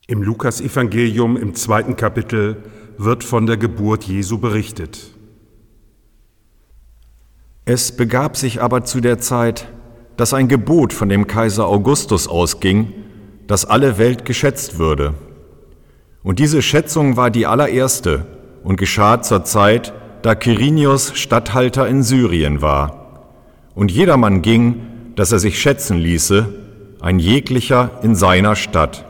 Im Lukasevangelium im 2. Kapitel wird von der Geburt Jesu berichtet. Es begab sich aber zu der Zeit, dass ein Gebot von dem Kaiser Augustus ausging, dass alle Welt geschätzt würde. Und diese Schätzung war die allererste und geschah zur Zeit, da Quirinius Statthalter in Syrien war. Und jedermann ging, dass er sich schätzen ließe, ein jeglicher in seiner Stadt.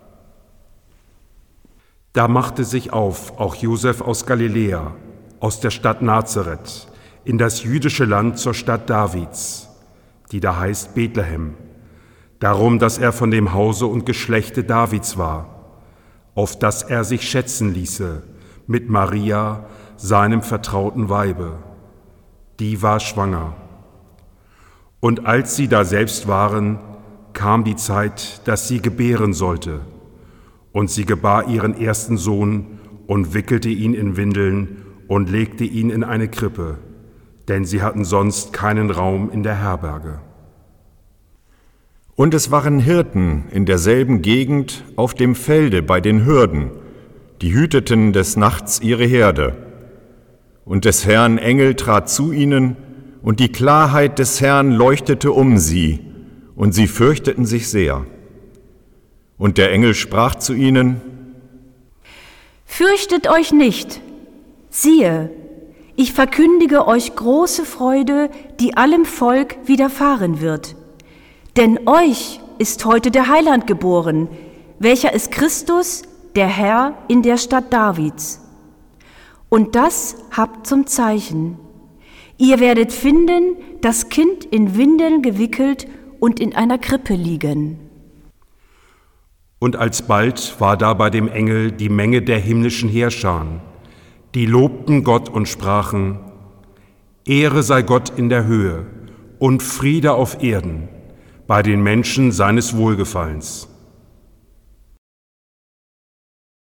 Da machte sich auf auch Josef aus Galiläa, aus der Stadt Nazareth, in das jüdische Land zur Stadt Davids, die da heißt Bethlehem, darum, dass er von dem Hause und Geschlechte Davids war, auf dass er sich schätzen ließe mit Maria, seinem vertrauten Weibe. Die war schwanger. Und als sie da selbst waren, kam die Zeit, dass sie gebären sollte. Und sie gebar ihren ersten Sohn und wickelte ihn in Windeln und legte ihn in eine Krippe, denn sie hatten sonst keinen Raum in der Herberge. Und es waren Hirten in derselben Gegend auf dem Felde bei den Hürden, die hüteten des Nachts ihre Herde. Und des Herrn Engel trat zu ihnen, und die Klarheit des Herrn leuchtete um sie, und sie fürchteten sich sehr. Und der Engel sprach zu ihnen: Fürchtet euch nicht, siehe, ich verkündige euch große Freude, die allem Volk widerfahren wird. Denn euch ist heute der Heiland geboren, welcher ist Christus, der Herr in der Stadt Davids. Und das habt zum Zeichen: Ihr werdet finden, das Kind in Windeln gewickelt und in einer Krippe liegen. Und alsbald war da bei dem Engel die Menge der himmlischen Heerscharen, die lobten Gott und sprachen: Ehre sei Gott in der Höhe und Friede auf Erden bei den Menschen seines Wohlgefallens.